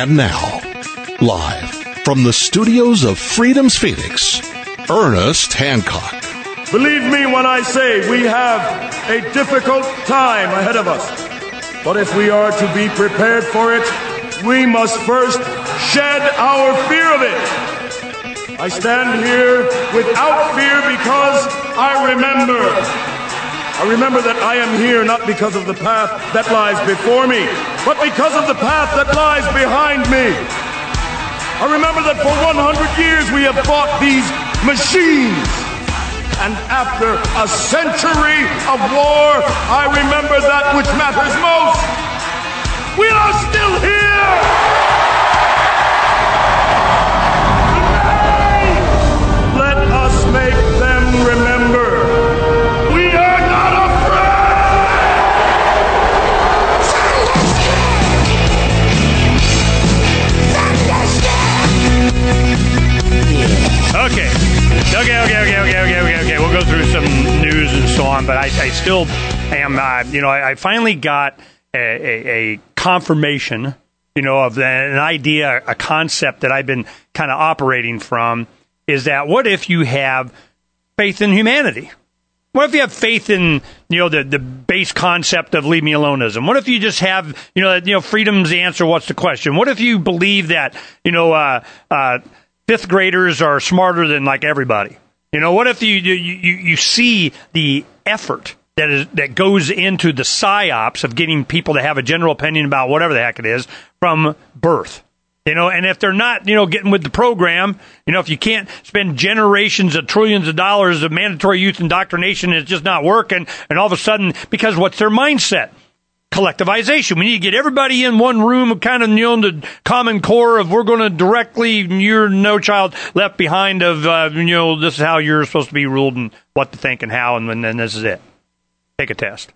And now, live from the studios of Freedom's Phoenix, Ernest Hancock. Believe me when I say we have a difficult time ahead of us. But if we are to be prepared for it, we must first shed our fear of it. I stand here without fear because I remember that I am here not because of the path that lies before me, but because of the path that lies behind me. I remember that for 100 years we have fought these machines. And after a century of war, I remember that which matters most. We are still here! Let us make them remember. We are not afraid! Okay. We'll go through some news and so on, but I still am, I finally got a confirmation, of an idea, a concept that I've been kind of operating from, is that what if you have faith in humanity? What if you have faith in, the base concept of leave me aloneism? What if you just have, freedom's the answer, what's the question? What if you believe that, fifth graders are smarter than like everybody? What if you see the effort that goes into the psyops of getting people to have a general opinion about whatever the heck it is from birth? And if they're not, getting with the program, if you can't spend generations of trillions of dollars of mandatory youth indoctrination, it's just not working. And all of a sudden, because what's their mindset? Collectivization. We need to get everybody in one room, kind of, the common core of we're going to directly, you're no child left behind of, this is how you're supposed to be ruled and what to think and how, and then this is it. Take a test.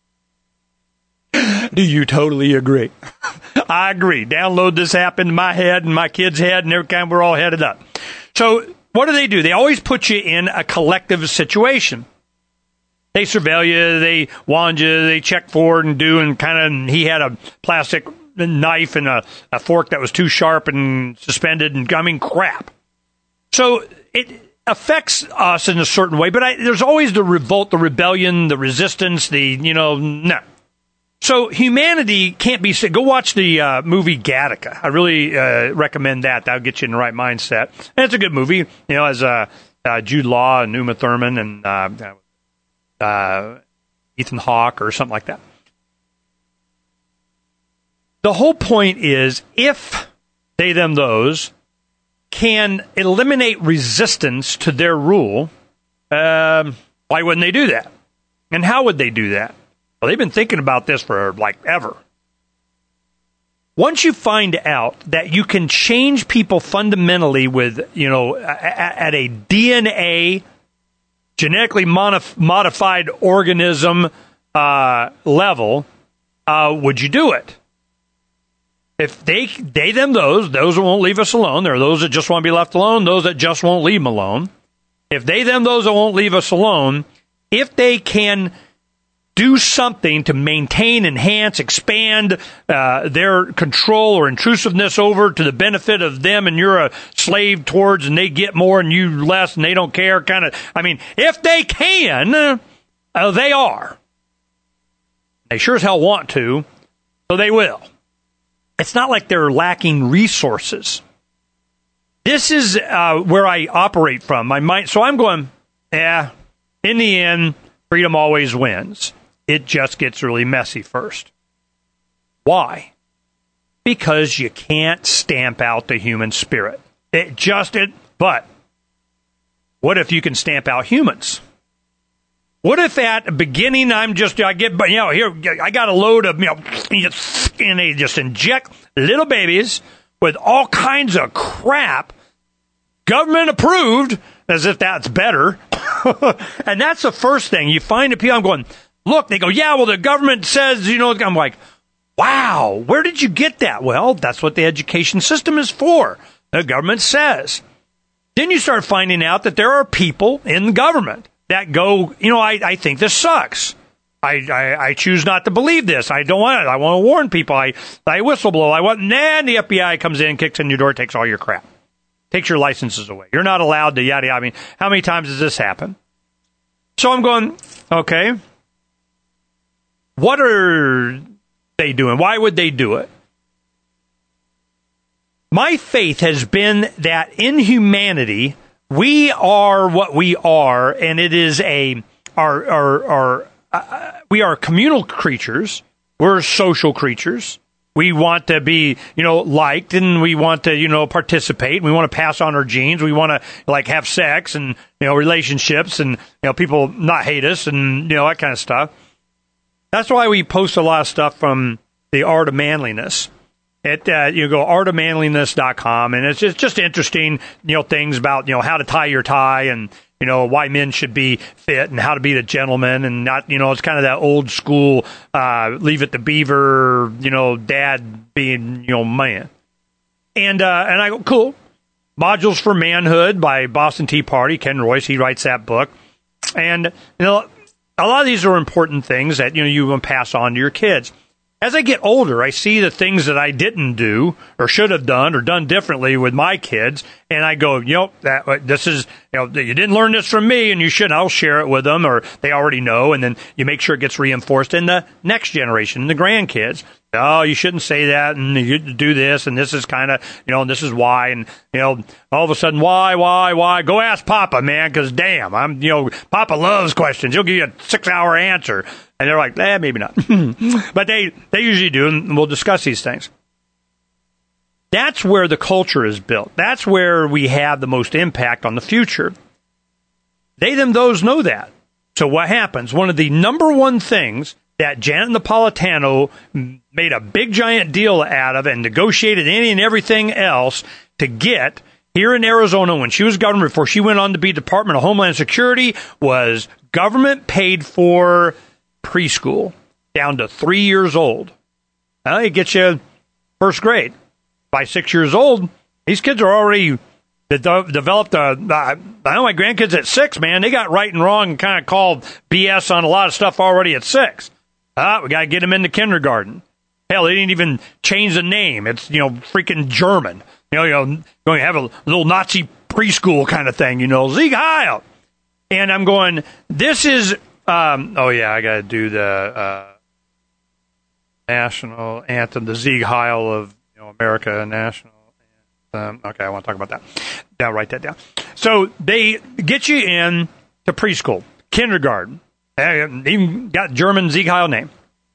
Do you totally agree? I agree. Download this app into my head and my kid's head and every time we're all headed up. So what do? They always put you in a collective situation. They surveil you, they wand you, they check forward and do, and he had a plastic knife and a fork that was too sharp and suspended, and crap. So it affects us in a certain way, but there's always the revolt, the rebellion, the resistance, no. So humanity can't be sick. Go watch the movie Gattaca. I really recommend that. That'll get you in the right mindset. And it's a good movie, as Jude Law and Uma Thurman and Ethan Hawke or something like that. The whole point is, if they, them, those can eliminate resistance to their rule, why wouldn't they do that? And how would they do that? Well, they've been thinking about this for ever. Once you find out that you can change people fundamentally with, at a DNA genetically modified organism level, would you do it? If they, them, those that won't leave us alone, there are those that just want to be left alone, those that just won't leave them alone. If they, them, those that won't leave us alone, if they can do something to maintain, enhance, expand their control or intrusiveness over to the benefit of them, and you're a slave towards, and they get more and you less, and they don't care, if they can, they are. They sure as hell want to, so they will. It's not like they're lacking resources. This is where I operate from. My mind. So I'm going, in the end, freedom always wins. It just gets really messy first. Why? Because you can't stamp out the human spirit. But what if you can stamp out humans? What if at the beginning I got a load of, and they just inject little babies with all kinds of crap, government approved, as if that's better. And that's the first thing. You find the people, I'm going, look, they go, yeah, well, the government says, I'm like, wow, where did you get that? Well, that's what the education system is for. The government says. Then you start finding out that there are people in the government that go, I think this sucks. I choose not to believe this. I don't want it. I want to warn people. I whistleblow. And the FBI comes in, kicks in your door, takes all your crap, takes your licenses away. You're not allowed to yada yada. I mean, how many times does this happen? So I'm going, okay, what are they doing? Why would they do it? My faith has been that in humanity, we are what we are, and it is we are communal creatures. We're social creatures. We want to be, liked, and we want to, participate. We want to pass on our genes. We want to, have sex and, relationships and, people not hate us and, that kind of stuff. That's why we post a lot of stuff from the Art of Manliness. You go artofmanliness.com, and it's just interesting, things about, how to tie your tie and, why men should be fit and how to be a gentleman and not, it's kind of that old school, leave it to Beaver, dad being, man. And I go, cool. Modules for Manhood by Boston Tea Party, Ken Royce, he writes that book. And, a lot of these are important things that, you want to pass on to your kids. As I get older, I see the things that I didn't do or should have done or done differently with my kids, and I go, this is, you didn't learn this from me, and you shouldn't. I'll share it with them, or they already know, and then you make sure it gets reinforced in the next generation, the grandkids. Oh, you shouldn't say that, and you do this, and this is kind of, and this is why, and, all of a sudden, why? Go ask Papa, man, because damn, Papa loves questions. He'll give you a 6-hour answer. And they're like, maybe not. But they usually do, and we'll discuss these things. That's where the culture is built. That's where we have the most impact on the future. Those know that. So what happens? One of the number one things that Janet Napolitano made a big giant deal out of and negotiated any and everything else to get here in Arizona when she was governor before she went on to be Department of Homeland Security was government paid for preschool down to 3 years old. It gets you first grade. By 6 years old, these kids are already developed. I know my grandkids at 6, man, they got right and wrong and kind of called BS on a lot of stuff already at 6. We got to get them into kindergarten. Hell, they didn't even change the name. It's, freaking German. Going to have a little Nazi preschool kind of thing, Sieg Heil. And I'm going, this is, I got to do the national anthem, the Sieg Heil of America national anthem. Okay, I want to talk about that. Now write that down. So they get you in to preschool, kindergarten. They even got German Sieg Heil name.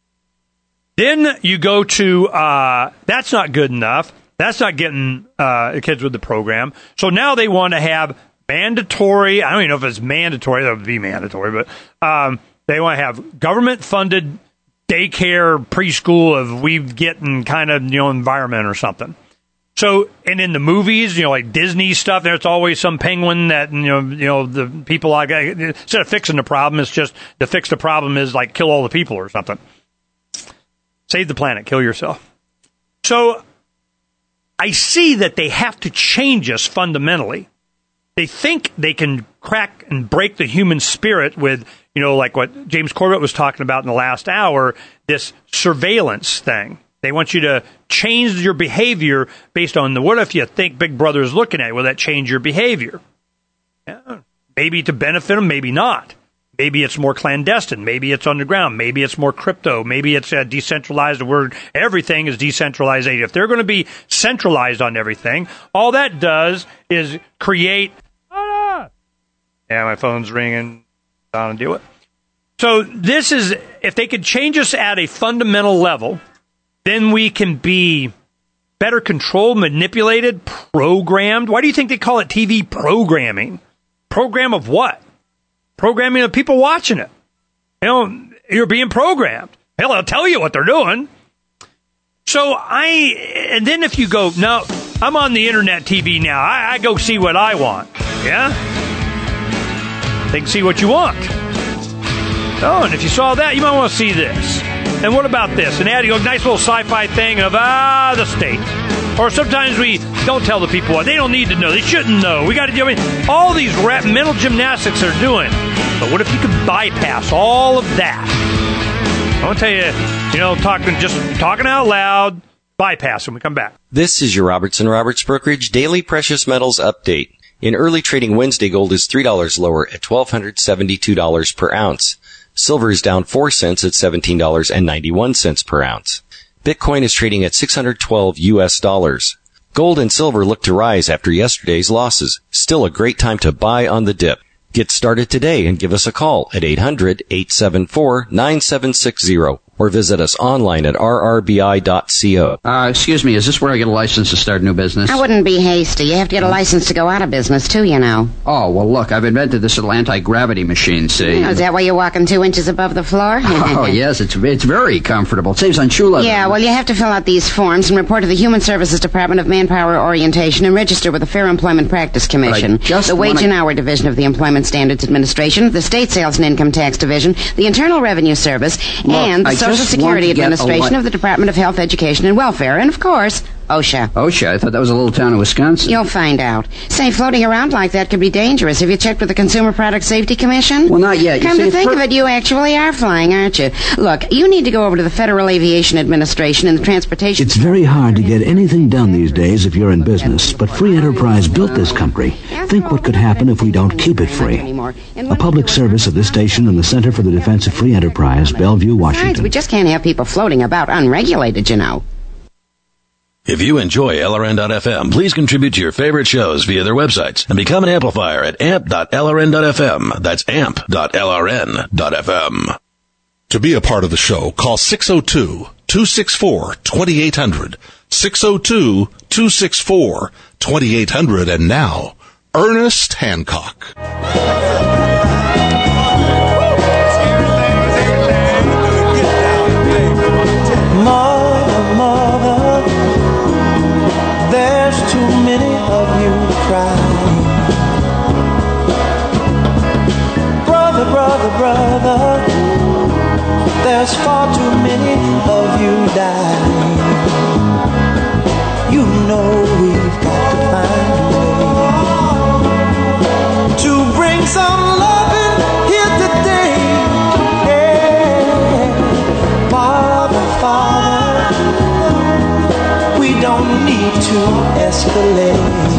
Then you go to, that's not good enough. That's not getting kids with the program. So now they want to have mandatory, I don't even know if it's mandatory, that would be mandatory, but they want to have government-funded daycare, preschool of we've getting kind of, environment or something. So, and in the movies, like Disney stuff, there's always some penguin that, the people, instead of fixing the problem, it's just to fix the problem is like kill all the people or something. Save the planet, kill yourself. So, I see that they have to change us fundamentally. They think they can crack and break the human spirit with, like what James Corbett was talking about in the last hour, this surveillance thing. They want you to change your behavior based on what if you think Big Brother is looking at you? Will that change your behavior? Yeah, maybe to benefit them, maybe not. Maybe it's more clandestine. Maybe it's underground. Maybe it's more crypto. Maybe it's decentralized. The word everything is decentralization. If they're going to be centralized on everything, all that does is create. Yeah, my phone's ringing. Down and deal with. So this is, if they could change us at a fundamental level, then we can be better controlled, manipulated, programmed. Why do you think they call it TV programming? Program of what? Programming of people watching it. You're being programmed. Hell, they'll tell you what they're doing. So and then if you go, no, I'm on the internet TV now. I go see what I want. Yeah? They can see what you want. Oh, and if you saw that, you might want to see this. And what about this? And add a nice little sci-fi thing of, the state. Or sometimes we don't tell the people what. They don't need to know. They shouldn't know. We got to do all these mental gymnastics they're doing. But what if you could bypass all of that I want to tell you, talking out loud, bypass when we come back. This is your Robertson Roberts Brokerage Daily Precious Metals Update. In early trading Wednesday, gold is $3 lower at $1,272 per ounce. Silver is down 4 cents at $17.91 per ounce. Bitcoin is trading at $612 US. Gold and silver look to rise after yesterday's losses. Still a great time to buy on the dip. Get started today and give us a call at 800-874-9760 or visit us online at rrbi.co. Excuse me, is this where I get a license to start a new business? I wouldn't be hasty. You have to get a license to go out of business, too, you know. Oh, well, look, I've invented this little anti-gravity machine, see? Is that why you're walking 2 inches above the floor? Oh, yes, it's very comfortable. It saves on shoe leather. Yeah, well, you have to fill out these forms and report to the Human Services Department of Manpower Orientation and register with the Fair Employment Practice Commission, the Wage and Hour Division of the Employment Standards Administration, the State Sales and Income Tax Division, the Internal Revenue Service, and the Social Security Administration of the Department of Health, Education, and Welfare, and, of course, OSHA. OSHA? I thought that was a little town in Wisconsin. You'll find out. Say, floating around like that could be dangerous. Have you checked with the Consumer Product Safety Commission? Well, not yet. Come to think of it, you actually are flying, aren't you? Look, you need to go over to the Federal Aviation Administration and the Transportation... It's very hard to get anything done these days if you're in business, but free enterprise built this country. Think what could happen if we don't keep it free. A public service of this station and the Center for the Defense of Free Enterprise, Bellevue, Washington. Besides, we just can't have people floating about unregulated, you know. If you enjoy LRN.FM, please contribute to your favorite shows via their websites and become an amplifier at amp.lrn.fm. That's amp.lrn.fm. To be a part of the show, call 602-264-2800. 602-264-2800. And now, Ernest Hancock. There's too many of you crying. Brother, brother, brother, there's far too many of you dying. You know we've got to find a way to bring some loving here today. Yeah. Father, Father, we don't need to escalate.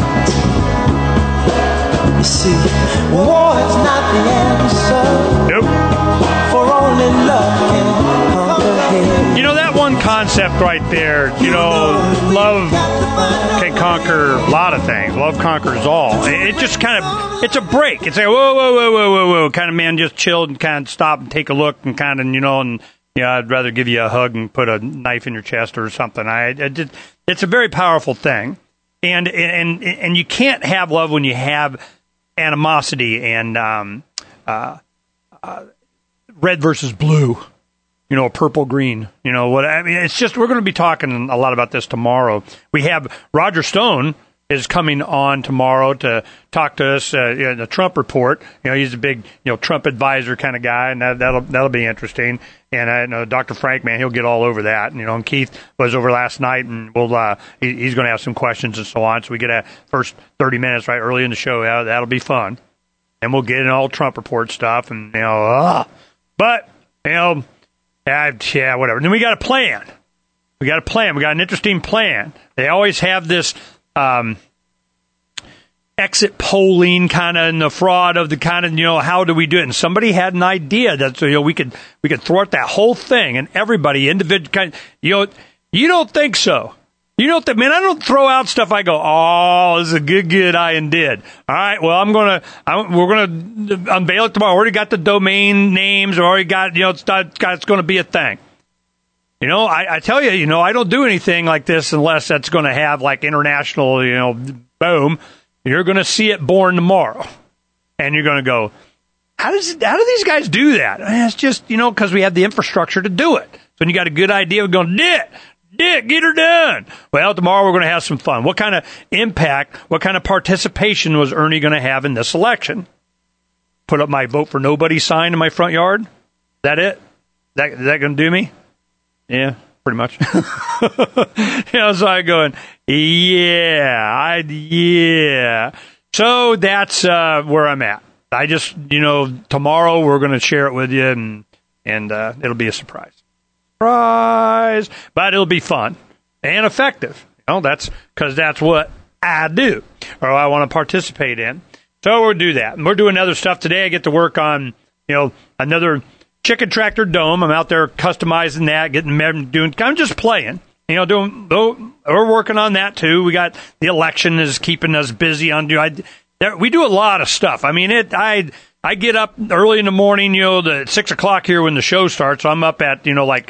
You see, war is not the answer. Nope. For only love can conquer hate. You know, that one concept right there, love can conquer a lot of things. Love conquers all. It just kind of, it's a break. It's like, whoa. Kind of, man, just chill and kind of stop and take a look and kind of, I'd rather give you a hug and put a knife in your chest or something. It's a very powerful thing, and you can't have love when you have animosity and red versus blue, purple green. It's just, we're going to be talking a lot about this tomorrow. We have Roger Stone is coming on tomorrow to talk to us, the Trump report. He's a big, Trump advisor kind of guy, and that'll be interesting. And I know Dr. Frank, man, he'll get all over that. And Keith was over last night, and he's going to have some questions and so on. So we get a first 30 minutes right early in the show. That'll be fun. And we'll get in all Trump report stuff, and whatever. And then we got a plan. We got an interesting plan. They always have this exit polling kind of and the fraud of the kind of, how do we do it? And somebody had an idea that, we could thwart that whole thing, and everybody individual you don't think so. You don't think, man, I don't throw out stuff. I go, oh, this is a good I did. All right, well, we're going to unveil it tomorrow. I already got the domain names. I already got, it's going to be a thing. I tell you, I don't do anything like this unless that's going to have like international, boom. You're going to see it born tomorrow. And you're going to go, how do these guys do that? And it's just, because we have the infrastructure to do it. So when you got a good idea, we're going, get her done. Well, tomorrow we're going to have some fun. What kind of impact, what kind of participation was Ernie going to have in this election? Put up my vote for nobody sign in my front yard? Is that it? Is that going to do me? Yeah, pretty much. So I'm going, yeah. So that's where I'm at. I just, tomorrow we're going to share it with you, and it'll be a surprise. Surprise! But it'll be fun and effective. That's because that's what I do, or I want to participate in. So we'll do that. And we're doing other stuff today. I get to work on, another chicken tractor dome. I'm out there customizing that, I'm just playing. We're working on that too. We got the election is keeping us busy we do a lot of stuff. I mean, I get up early in the morning, the 6 o'clock here when the show starts. So I'm up at,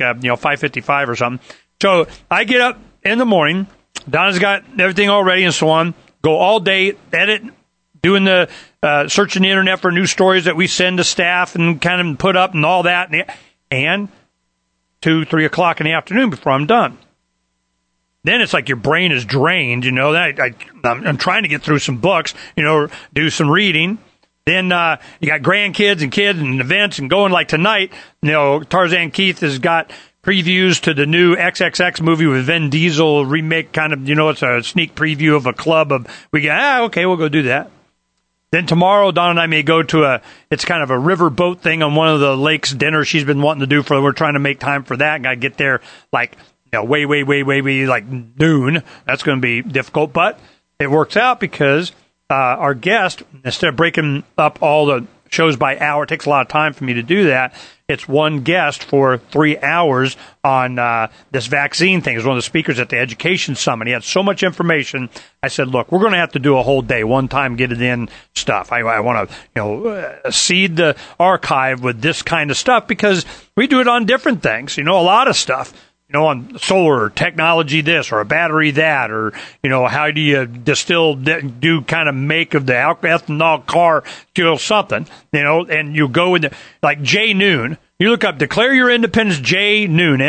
5:55 or something. So I get up in the morning. Donna's got everything all ready and so on. Go all day, edit, doing the searching the internet for new stories that we send to staff and kind of put up and all that. And 2, 3 o'clock in the afternoon before I'm done. Then it's like your brain is drained, I'm trying to get through some books, do some reading. Then you got grandkids and kids and events and going like tonight. Tarzan Keith has got previews to the new XXX movie with Vin Diesel remake, kind of, it's a sneak preview of a club of, okay, we'll go do that. Then tomorrow, Don and I may go to it's kind of a river boat thing on one of the lakes dinner she's been wanting to do we're trying to make time for that. Got to get there like, way, like noon. That's going to be difficult, but it works out because our guest, instead of breaking up all the shows by hour, it takes a lot of time for me to do that. It's one guest for 3 hours on this vaccine thing. He's one of the speakers at the Education Summit. He had so much information. I said, look, we're going to have to do a whole day, one time, get it in stuff. I want to, seed the archive with this kind of stuff because we do it on different things, a lot of stuff. On solar technology this or a battery that, or, how do you distill, do kind of make of the ethanol car, something, and you go with like Jay Noon. You look up Declare Your Independence, Jay Noon,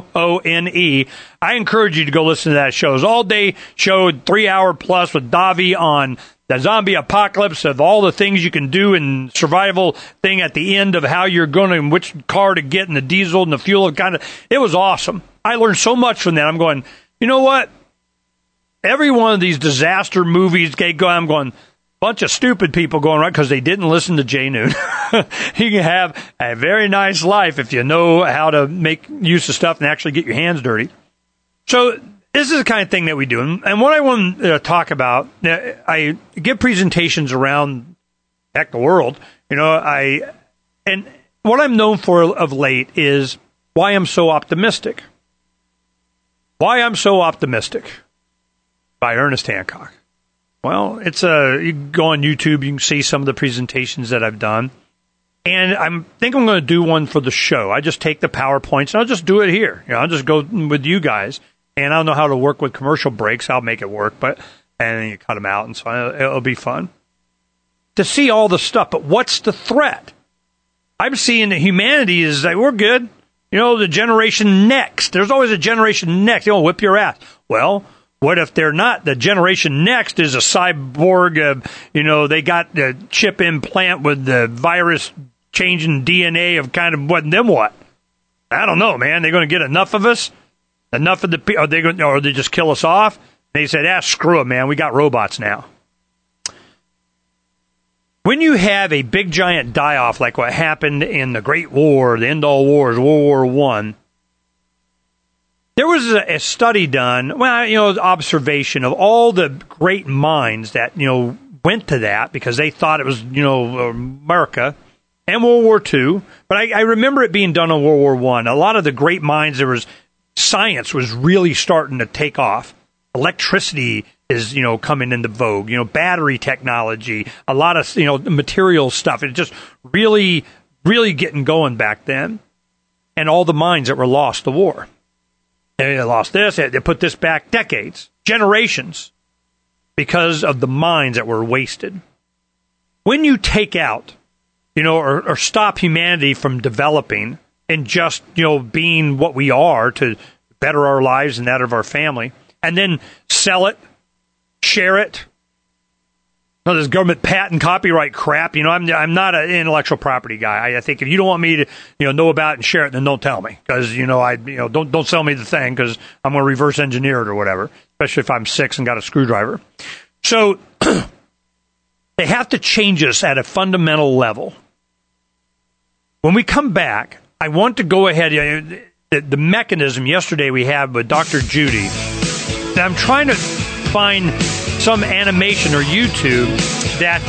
Noone. I encourage you to go listen to that show. It's all day show, 3 hour plus with Davi on the zombie apocalypse of all the things you can do and survival thing at the end of how you're going to, which car to get and the diesel and the fuel. It was awesome. I learned so much from that. I'm going, you know what? Every one of these disaster movies, I'm going, bunch of stupid people going right because they didn't listen to Jay Noon. You can have a very nice life if you know how to make use of stuff and actually get your hands dirty. So this is the kind of thing that we do. And what I want to talk about, I give presentations around the world. And what I'm known for of late is why I'm so optimistic. Why I'm so optimistic by Ernest Hancock. Well, you can go on YouTube, you can see some of the presentations that I've done. And I think I'm going to do one for the show. I just take the PowerPoints and I'll just do it here. I'll just go with you guys. And I don't know how to work with commercial breaks. I'll make it work, and then you cut them out, and so it'll be fun to see all the stuff. But what's the threat? I'm seeing that humanity is like, we're good. The generation next. There's always a generation next. Whip your ass. Well, what if they're not? The generation next is a cyborg. They got the chip implant with the virus changing DNA of kind of what, and then what? I don't know, man. They're going to get enough of us? Enough of the people? Or they just kill us off? They said, screw it, man. We got robots now. When you have a big giant die-off like what happened in the Great War, the end of all wars, World War I, there was a study done, observation of all the great minds that, went to that because they thought it was, America and World War II. But I remember it being done in World War I. A lot of the great minds, science was really starting to take off. Electricity is, coming into vogue, battery technology, a lot of, material stuff. It's just really, really getting going back then. And all the minds that were lost to war. They lost this, they put this back decades, generations, because of the minds that were wasted. When you take out, or stop humanity from developing and just, being what we are to better our lives and that of our family, and then sell it, share it. This government patent copyright crap. I'm not an intellectual property guy. I think if you don't want me to, know about it and share it, then don't tell me because don't sell me the thing because I'm going to reverse engineer it or whatever. Especially if I'm 6 and got a screwdriver. So they have to change us at a fundamental level. When we come back, I want to go ahead. the mechanism yesterday we had with Dr. Judy. And I'm trying to find some animation or YouTube that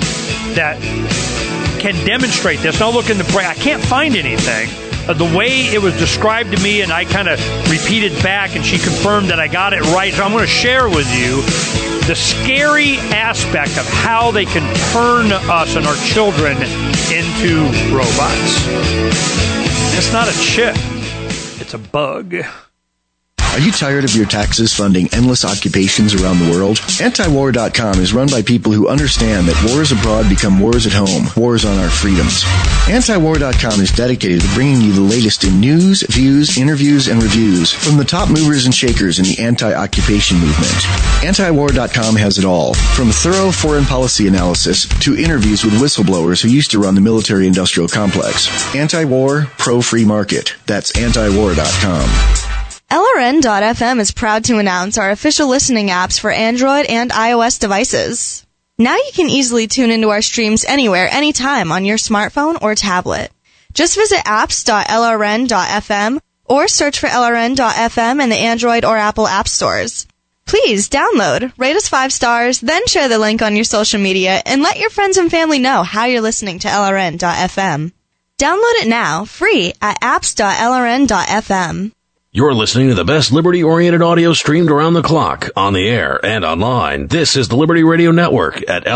can demonstrate this. And I'll look in the break. I can't find anything. The way it was described to me, and I kind of repeated back, and she confirmed that I got it right. So I'm going to share with you the scary aspect of how they can turn us and our children into robots. It's not a chip. It's a bug. Are you tired of your taxes funding endless occupations around the world? Antiwar.com is run by people who understand that wars abroad become wars at home, wars on our freedoms. Antiwar.com is dedicated to bringing you the latest in news, views, interviews, and reviews from the top movers and shakers in the anti-occupation movement. Antiwar.com has it all, from thorough foreign policy analysis to interviews with whistleblowers who used to run the military-industrial complex. Anti-war, pro-free market. That's Antiwar.com. LRN.FM is proud to announce our official listening apps for Android and iOS devices. Now you can easily tune into our streams anywhere, anytime on your smartphone or tablet. Just visit apps.lrn.fm or search for LRN.FM in the Android or Apple app stores. Please download, rate us 5 stars, then share the link on your social media and let your friends and family know how you're listening to LRN.FM. Download it now, free at apps.lrn.fm. You're listening to the best liberty-oriented audio streamed around the clock, on the air, and online. This is the Liberty Radio Network at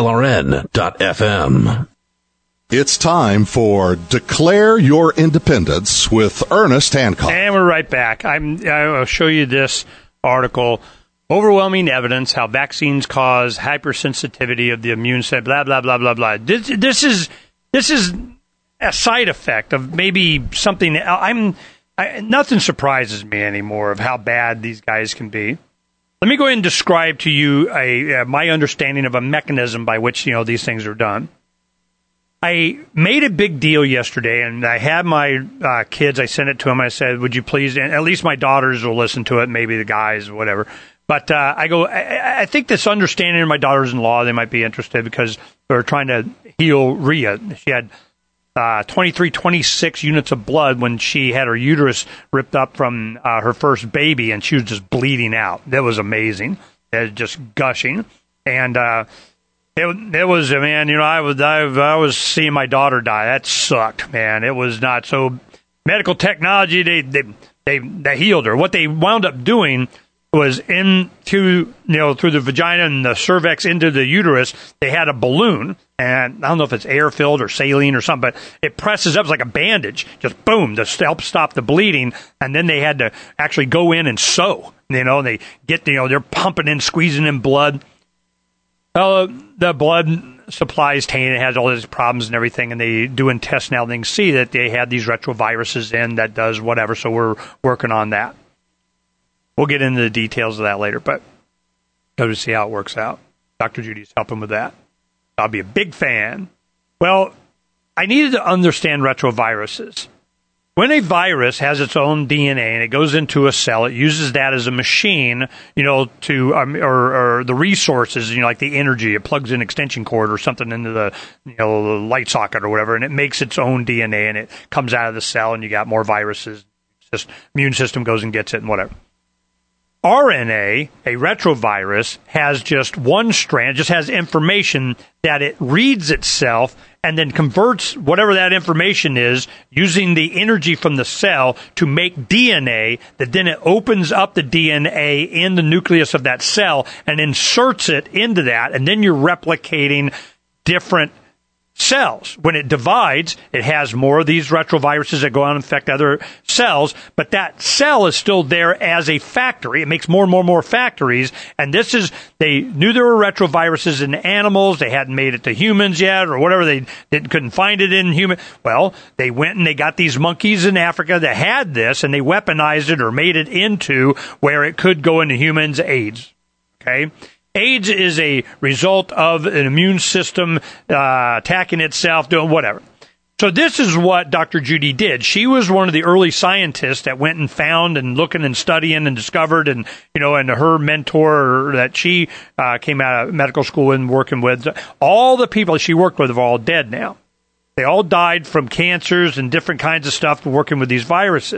LRN.FM. It's time for Declare Your Independence with Ernest Hancock. And we're right back. I'll show you this article. Overwhelming evidence how vaccines cause hypersensitivity of the immune system, blah, blah, blah, blah, blah. This is a side effect of maybe something. Nothing surprises me anymore of how bad these guys can be. Let me go ahead and describe to you my understanding of a mechanism by which these things are done. I made a big deal yesterday, and I had my kids. I sent it to them. I said, "Would you please?" And at least my daughters will listen to it. Maybe the guys, whatever. But I think this understanding of my daughters-in-law, they might be interested because they're trying to heal Rhea. She had 26 units of blood when she had her uterus ripped up from her first baby, and she was just bleeding out. That was amazing. It was just gushing. And it was, man, I was seeing my daughter die. That sucked, man. It was not. So medical technology, they healed her. What they wound up doing was through the vagina and the cervix into the uterus, they had a balloon, and I don't know if it's air-filled or saline or something, but it presses up like a bandage, just boom, to help stop the bleeding, and then they had to actually go in and sew, and they get, they're pumping in, squeezing in blood. Well, the blood supply is tainted, it has all these problems and everything, and they doing tests now, they can see that they had these retroviruses in that does whatever, so we're working on that. We'll get into the details of that later, but go to see how it works out. Dr. Judy's helping with that. I'll be a big fan. Well, I needed to understand retroviruses. When a virus has its own DNA and it goes into a cell, it uses that as a machine, to or the resources, like the energy. It plugs an extension cord or something into the the light socket or whatever, and it makes its own DNA, and it comes out of the cell, and you got more viruses. Just immune system goes and gets it and whatever. RNA, a retrovirus, has just one strand, just has information that it reads itself and then converts whatever that information is using the energy from the cell to make DNA, that then it opens up the DNA in the nucleus of that cell and inserts it into that, and then you're replicating different cells. When it divides, it has more of these retroviruses that go out and infect other cells, but that cell is still there as a factory. It makes more and more factories, and they knew there were retroviruses in animals. They hadn't made it to humans yet, or whatever. They couldn't find it in human. Well, they went and they got these monkeys in Africa that had this, and they weaponized it or made it into where it could go into humans. AIDS. Okay? AIDS is a result of an immune system attacking itself, doing whatever. So this is what Dr. Judy did. She was one of the early scientists that went and found and looking and studying and discovered, and and her mentor that she came out of medical school and working with, all the people she worked with are all dead now. They all died from cancers and different kinds of stuff working with these viruses.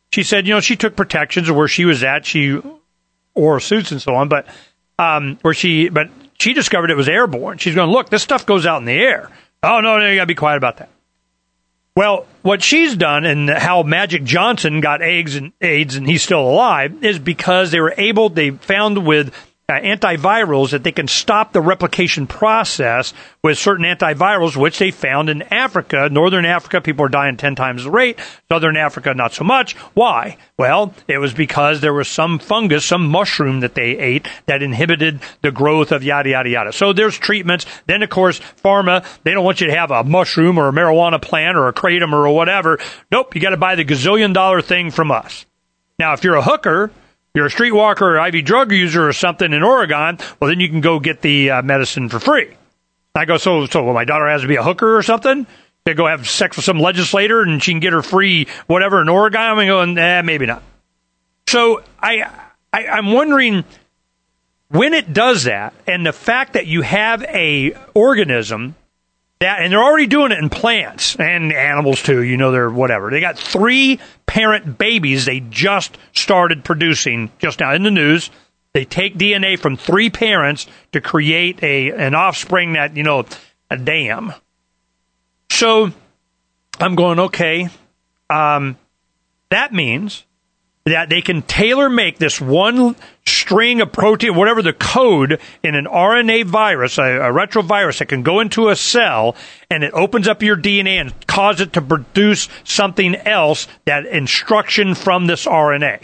she said, she took protections where she was at. She wore suits and so on, but she discovered it was airborne. She's going, look, this stuff goes out in the air. Oh, no, you got to be quiet about that. Well, what she's done and how Magic Johnson got AIDS and he's still alive is because they found with antivirals that they can stop the replication process with certain antivirals, which they found in Africa. Northern Africa, people are dying 10 times the rate. Southern Africa, not so much. Why? Well, it was because there was some fungus, some mushroom that they ate that inhibited the growth of yada, yada, yada. So there's treatments. Then, of course, pharma, they don't want you to have a mushroom or a marijuana plant or a kratom or whatever. Nope, you got to buy the gazillion-dollar thing from us. Now, if you're a hooker, you're a streetwalker or IV drug user or something in Oregon, well, then you can go get the medicine for free. I go, so my daughter has to be a hooker or something? They go have sex with some legislator and she can get her free whatever in Oregon? I'm going, maybe not. So I'm wondering when it does that, and the fact that you have a organism that, and they're already doing it in plants and animals too, they're whatever. They got 3 parent babies they just started producing just now in the news. They take DNA from 3 parents to create an offspring that, a dam. So I'm going, okay, that means that they can tailor-make this one string of protein, whatever the code in an RNA virus, a retrovirus that can go into a cell, and it opens up your DNA and cause it to produce something else, that instruction from this RNA.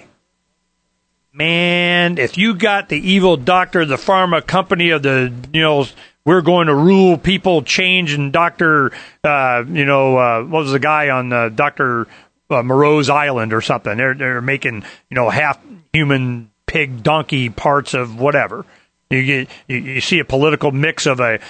Man, if you got the evil doctor, the pharma company of the, we're going to rule people change, and Dr., what was the guy on Dr. Moreau's Island or something? They're making, half human, pig, donkey parts of whatever. You see a political mix of a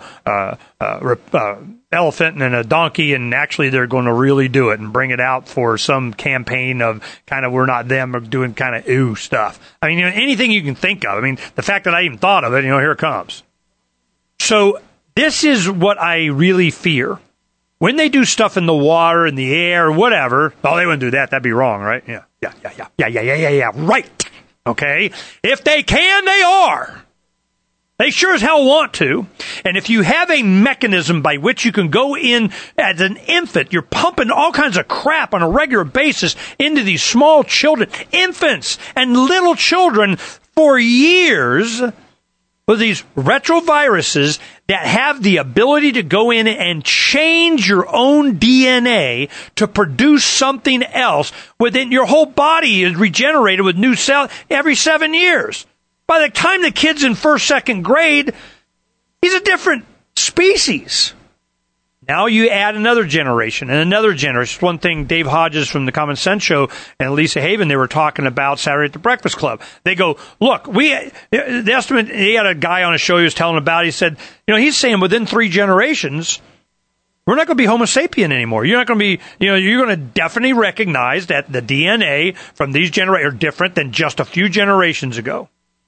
elephant and a donkey, and actually they're going to really do it and bring it out for some campaign of kind of we're not them, or doing kind of ooh stuff. I mean, anything you can think of. I mean, the fact that I even thought of it, here it comes. So this is what I really fear. When they do stuff in the water, in the air, whatever, they wouldn't do that. That'd be wrong, right? Yeah, right. Okay? If they can, they are. They sure as hell want to. And if you have a mechanism by which you can go in as an infant, you're pumping all kinds of crap on a regular basis into these small children, infants and little children for years, with these retroviruses that have the ability to go in and change your own DNA to produce something else within your whole body is regenerated with new cells every 7 years. By the time the kid's in 1st, 2nd grade, he's a different species. Now you add another generation and another generation. It's one thing Dave Hodges from the Common Sense Show and Lisa Haven, they were talking about Saturday at the Breakfast Club. They go, look, the estimate, he had a guy on a show he was telling about, he said, he's saying within 3 generations, we're not going to be Homo sapien anymore. You're not going to be, you're going to definitely recognize that the DNA from these generations are different than just a few generations ago.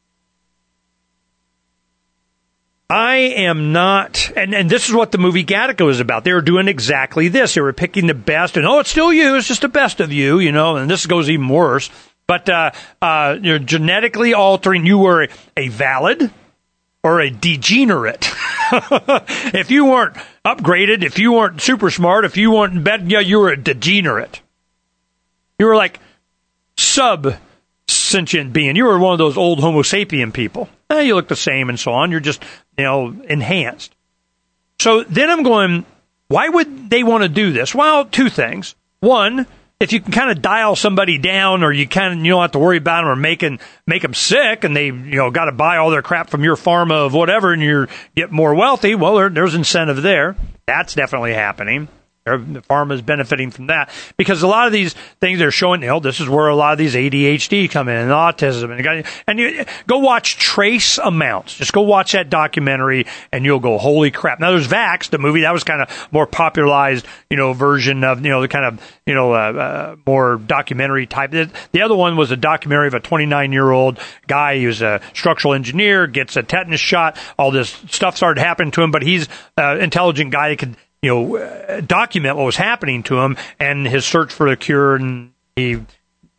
I am not, and this is what the movie Gattaca was about. They were doing exactly this. They were picking the best, and it's still you. It's just the best of you, and this goes even worse. But you're genetically altering. You were a valid or a degenerate. If you weren't upgraded, if you weren't super smart, if you weren't better, you were a degenerate. You were like sentient being. You were one of those old Homo sapien people. You look the same and so on. You're just, enhanced. So then I'm going, why would they want to do this? Well, 2 things. One, if you can kind of dial somebody down, or you kind of, you don't have to worry about them or make them sick, and they, got to buy all their crap from your pharma of whatever, and you get more wealthy, well, there's incentive there. That's definitely happening. The pharma is benefiting from that, because a lot of these things they're showing, this is where a lot of these ADHD come in, and autism, and you go watch Trace Amounts. Just go watch that documentary, and you'll go, holy crap. Now there's Vax, the movie that was kind of more popularized, version of, the kind of, more documentary type. The other one was a documentary of a 29-year-old guy. He was a structural engineer, gets a tetanus shot. All this stuff started happening to him, but he's an intelligent guy that could document what was happening to him and his search for a cure, and he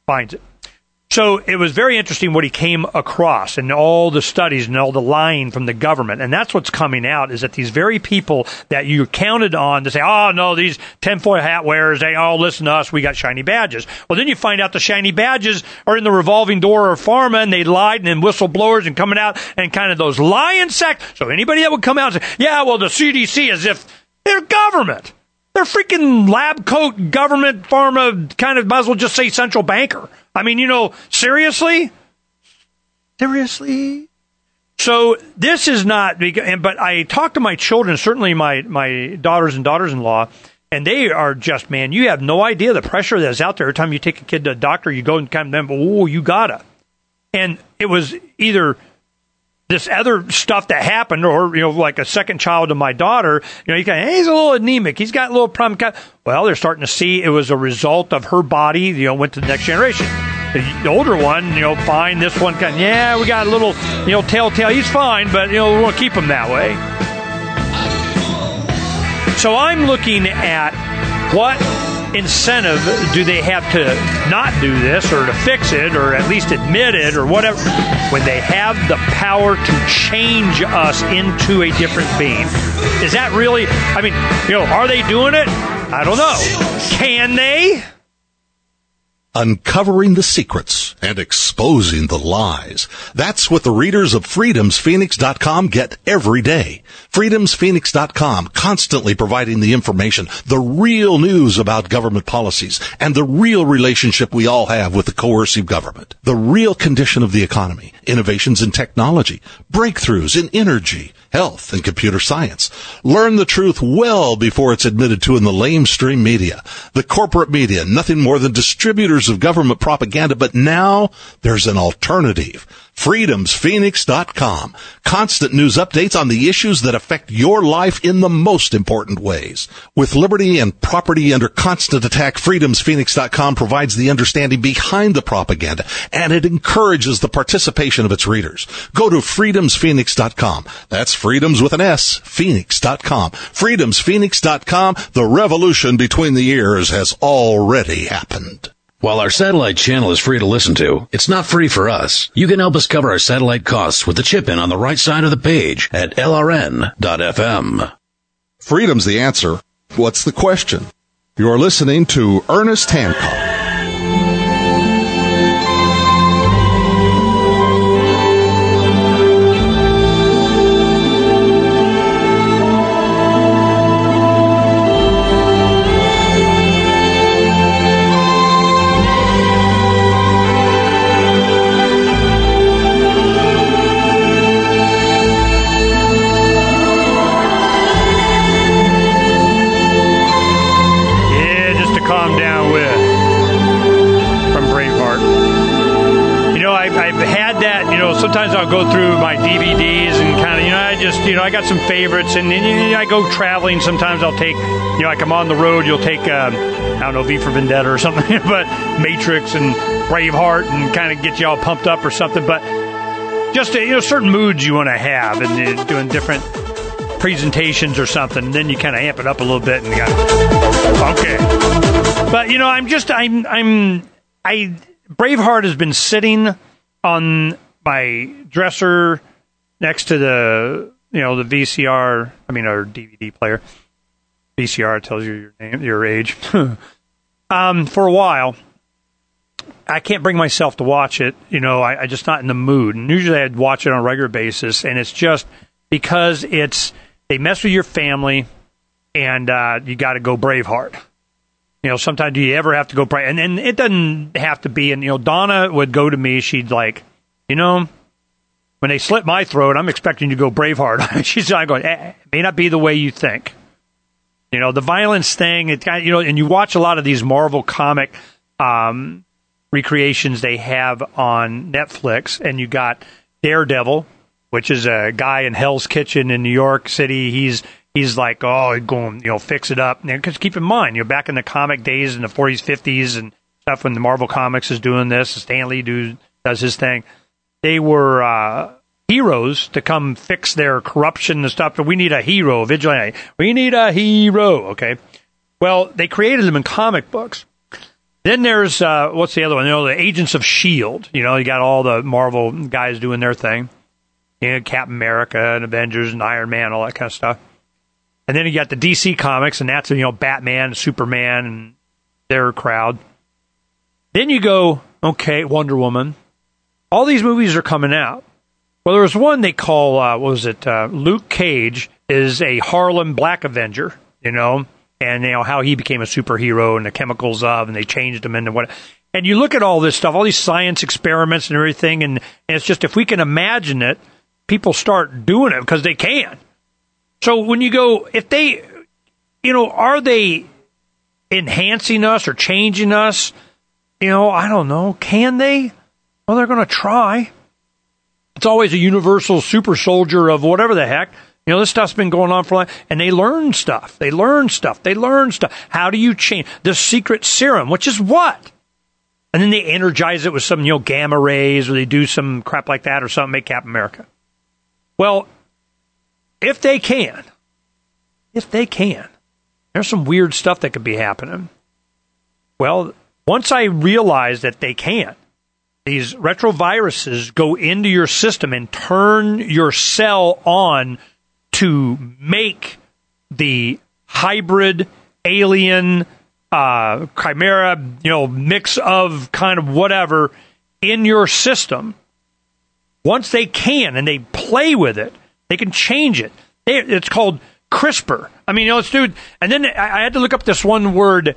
finds it. So it was very interesting what he came across and all the studies and all the lying from the government. And that's what's coming out, is that these very people that you counted on to say, oh, no, these tinfoil hat wearers, they all listen to us, we got shiny badges. Well, then you find out the shiny badges are in the revolving door of pharma, and they lied, and then whistleblowers and coming out and kind of those lying sacks. So anybody that would come out and say, yeah, well, the CDC, as if they're government. They're freaking lab coat government pharma, kind of might as well just say central banker. I mean, seriously? Seriously? So this is not, but I talk to my children, certainly my daughters and daughters-in-law, and they are just, man, you have no idea the pressure that's out there. Every time you take a kid to a doctor, you go and kind of them, oh, you gotta. And it was either this other stuff that happened, or, like a second child of my daughter, you kind of, hey, he's a little anemic. He's got a little problem. Well, they're starting to see it was a result of her body, went to the next generation. The older one, fine. This one kind of, yeah, we got a little, telltale. He's fine, but, we want to keep him that way. So I'm looking at what incentive do they have to not do this, or to fix it, or at least admit it, or whatever, when they have the power to change us into a different being. Is that really, are they doing it? I don't know. Can they? Uncovering the secrets and exposing the lies. That's what the readers of freedomsphoenix.com get every day. freedomsphoenix.com, constantly providing the information, the real news about government policies, and the real relationship we all have with the coercive government. The real condition of the economy, innovations in technology, breakthroughs in energy, health, and computer science. Learn the truth well before it's admitted to in the lamestream media. The corporate media, nothing more than distributors of government propaganda, but now there's an alternative. freedomsphoenix.com. Constant news updates on the issues that affect your life in the most important ways. With liberty and property under constant attack, freedomsphoenix.com provides the understanding behind the propaganda, and it encourages the participation of its readers. Go to freedomsphoenix.com. That's freedoms with an S, phoenix.com. freedomsphoenix.com. The revolution between the ears has already happened. While our satellite channel is free to listen to, it's not free for us. You can help us cover our satellite costs with the chip-in on the right side of the page at lrn.fm. Freedom's the answer. What's the question? You're listening to Ernest Hancock. Sometimes I'll go through my DVDs and kind of, I got some favorites, and I go traveling. Sometimes I'll take, like I'm on the road, you'll take, V for Vendetta or something, but Matrix and Braveheart, and kind of get you all pumped up or something. But just, certain moods you want to have, and doing different presentations or something, and then you kind of amp it up a little bit, and you got, okay. But, Braveheart has been sitting on my dresser next to the VCR, or DVD player. VCR tells you your name, your age. For a while. I can't bring myself to watch it. I just not in the mood. And usually I'd watch it on a regular basis, and it's just because they mess with your family, and you got to go Braveheart. Sometimes do you ever have to go Braveheart? And it doesn't have to be. And Donna would go to me. She'd like, when they slit my throat, I'm expecting you to go Braveheart. She's like going, it may not be the way you think. The violence thing, and you watch a lot of these Marvel comic recreations they have on Netflix, and you got Daredevil, which is a guy in Hell's Kitchen in New York City. He's like, oh, going, fix it up. Because keep in mind, back in the comic days in the 40s, 50s, and stuff when the Marvel Comics is doing this, Stan Lee does his thing. They were heroes to come fix their corruption and stuff. But we need a hero, a vigilante. We need a hero, okay? Well, they created them in comic books. Then there's, what's the other one? The Agents of S.H.I.E.L.D. You got all the Marvel guys doing their thing. Captain America and Avengers and Iron Man, all that kind of stuff. And then you got the DC Comics, and that's, Batman and Superman and their crowd. Then you go, okay, Wonder Woman. All these movies are coming out. Well, there was one they call, Luke Cage is a Harlem Black Avenger, and how he became a superhero and the chemicals of, and they changed him into what. And you look at all this stuff, all these science experiments and everything, and it's just, if we can imagine it, people start doing it because they can. So when you go, if they, are they enhancing us or changing us? I don't know. Can they? Well, they're going to try. It's always a universal super soldier of whatever the heck. This stuff's been going on for a long time. And they learn stuff. How do you change? The secret serum, which is what? And then they energize it with some, gamma rays, or they do some crap like that or something, make Captain America. Well, if they can, there's some weird stuff that could be happening. Well, once I realized that they can, these retroviruses go into your system and turn your cell on to make the hybrid alien chimera, mix of kind of whatever in your system. Once they can and they play with it, they can change it. It's called CRISPR. I mean, let's do it. And then I had to look up this one word,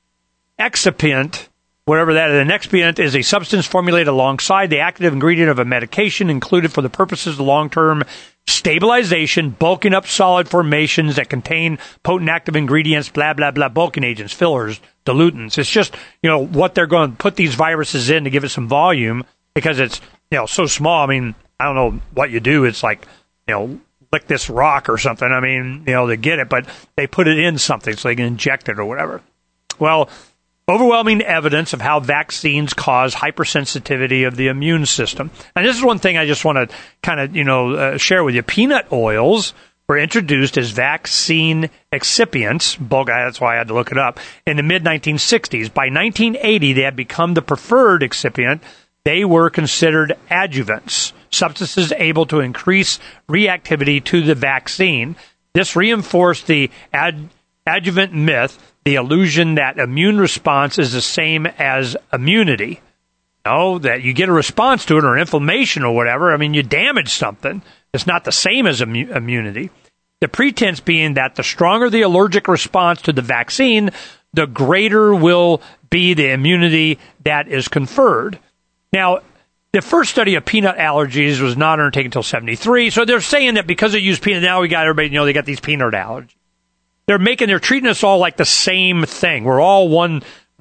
excipient, whatever that is. An excipient is a substance formulated alongside the active ingredient of a medication included for the purposes of long-term stabilization, bulking up solid formations that contain potent active ingredients, blah, blah, blah, bulking agents, fillers, dilutants. It's just, what they're going to put these viruses in to give it some volume because it's, so small. I mean, I don't know what you do. It's like, lick this rock or something. I mean, to get it, but they put it in something so they can inject it or whatever. Well, overwhelming evidence of how vaccines cause hypersensitivity of the immune system. And this is one thing I just want to kind of, share with you. Peanut oils were introduced as vaccine excipients, that's why I had to look it up, in the mid-1960s. By 1980, they had become the preferred excipient. They were considered adjuvants, substances able to increase reactivity to the vaccine. This reinforced the adjuvant myth, the illusion that immune response is the same as immunity. That you get a response to it or inflammation or whatever. I mean, you damage something. It's not the same as immunity. The pretense being that the stronger the allergic response to the vaccine, the greater will be the immunity that is conferred. Now, the first study of peanut allergies was not undertaken until 1973. So they're saying that because they use peanut, now we got everybody, they got these peanut allergies. They're treating us all like the same thing. We're all one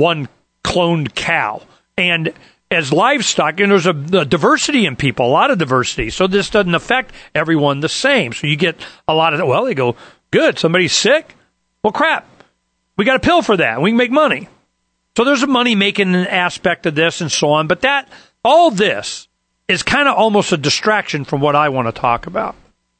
cloned cow. And as livestock, there's a diversity in people, a lot of diversity. So this doesn't affect everyone the same. So you get a lot of, they go, good, somebody's sick? Well, crap, we got a pill for that. We can make money. So there's a money-making aspect of this and so on. But all this is kind of almost a distraction from what I want to talk about.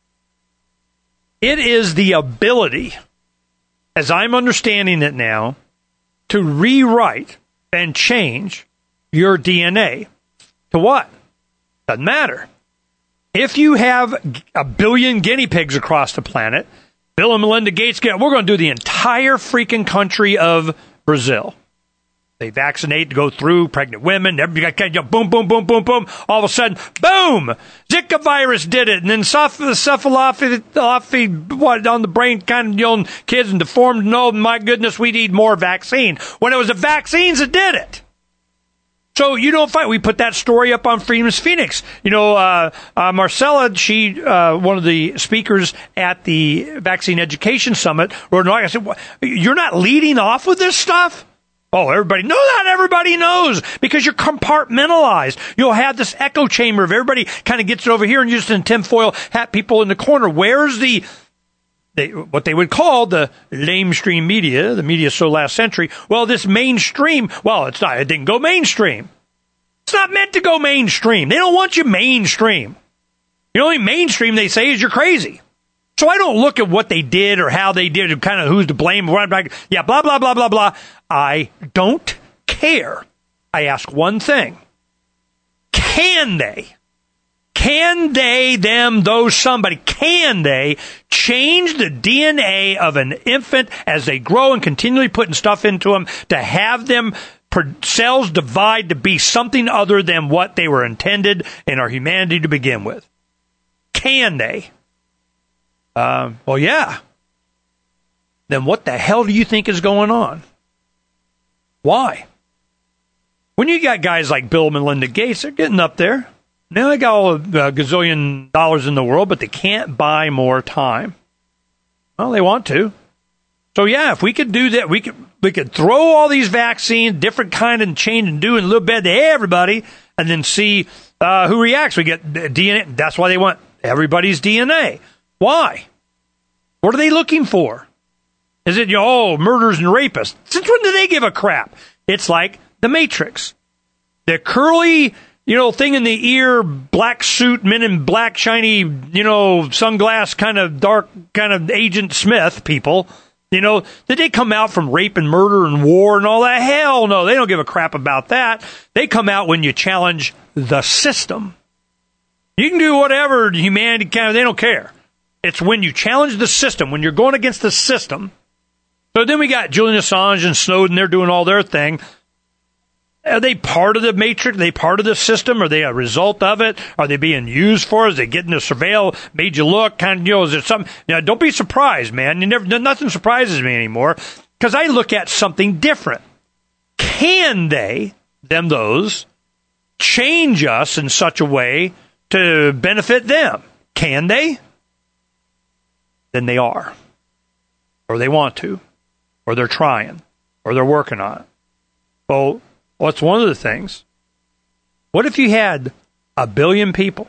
It is the ability, as I'm understanding it now, to rewrite and change your DNA. To what? Doesn't matter. If you have 1 billion guinea pigs across the planet, Bill and Melinda Gates we're going to do the entire freaking country of Brazil. They vaccinate to go through pregnant women. Everybody got boom, boom, boom, boom, boom. All of a sudden, boom! Zika virus did it. And then cephalopathy on the brain, kind of young kids and deformed. No, my goodness, we need more vaccine. When it was the vaccines that did it. So you don't fight. We put that story up on Freedom's Phoenix. Marcella, she, one of the speakers at the Vaccine Education Summit, wrote, I said, you're not leading off with this stuff? Oh, everybody. No, not everybody knows because you're compartmentalized. You'll have this echo chamber of everybody kind of gets it over here and just in tinfoil hat people in the corner. Where's what they would call the lamestream media, the media so last century? Well, this mainstream, it didn't go mainstream. It's not meant to go mainstream. They don't want you mainstream. The only mainstream they say is you're crazy. So I don't look at what they did or how they did it, kind of who's to blame. Yeah, blah, blah, blah, blah, blah. I don't care. I ask one thing. Can they? Can they, them, those, somebody, can they change the DNA of an infant as they grow and continually putting stuff into them to have them cells divide to be something other than what they were intended in our humanity to begin with? Can they? Well, yeah. Then what the hell do you think is going on? Why? When you got guys like Bill and Melinda Gates, they're getting up there. Now they got all the gazillion dollars in the world, but they can't buy more time. Well, they want to. So yeah, if we could do that, we could throw all these vaccines, different kind, and change and do a little bit to everybody, and then see who reacts. We get DNA. That's why they want everybody's DNA. Why? What are they looking for? Is it, murderers and rapists? Since when do they give a crap? It's like the Matrix. The curly, thing in the ear, black suit, men in black, shiny, sunglass, kind of dark, kind of Agent Smith people. Did they come out from rape and murder and war and all that? Hell no, they don't give a crap about that. They come out when you challenge the system. You can do whatever humanity can, they don't care. It's when you challenge the system, when you're going against the system. So then we got Julian Assange and Snowden, they're doing all their thing. Are they part of the Matrix? Are they part of the system? Are they a result of it? Are they being used for it? Is they getting to surveil? Made you look? Kind of, is it something? Don't be surprised, man. Nothing surprises me anymore because I look at something different. Can they, those, change us in such a way to benefit them? Can they? Then they are. Or they want to. Or they're trying. Or they're working on it. Well, what's one of the things? What if you had 1 billion people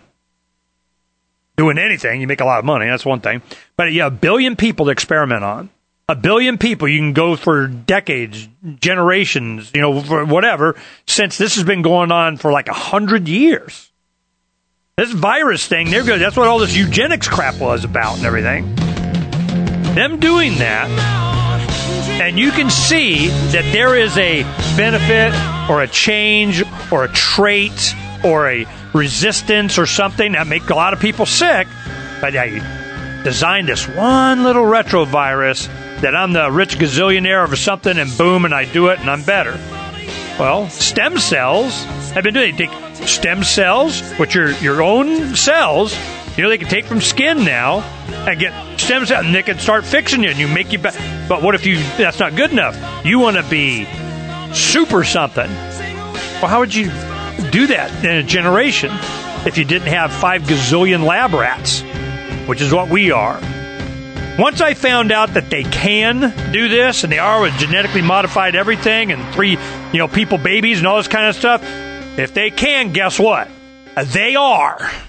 doing anything? You make a lot of money, that's one thing. But you have 1 billion people to experiment on. 1 billion people, you can go for decades, generations, for whatever, since this has been going on for like 100 years. This virus thing, they're good. That's what all this eugenics crap was about and everything. Them doing that, and you can see that there is a benefit or a change or a trait or a resistance or something that make a lot of people sick. But I designed this one little retrovirus that I'm the rich gazillionaire or something, and boom, and I do it, and I'm better. Well, stem cells have been doing it. They take stem cells, which are your own cells, they can take from skin now and get stem cells, and they can start fixing you, and you make you better. But what if that's not good enough? You want to be super something. Well, how would you do that in a generation if you didn't have 5 gazillion lab rats, which is what we are? Once I found out that they can do this, and they are with genetically modified everything and 3, people babies and all this kind of stuff, if they can, guess what? They are.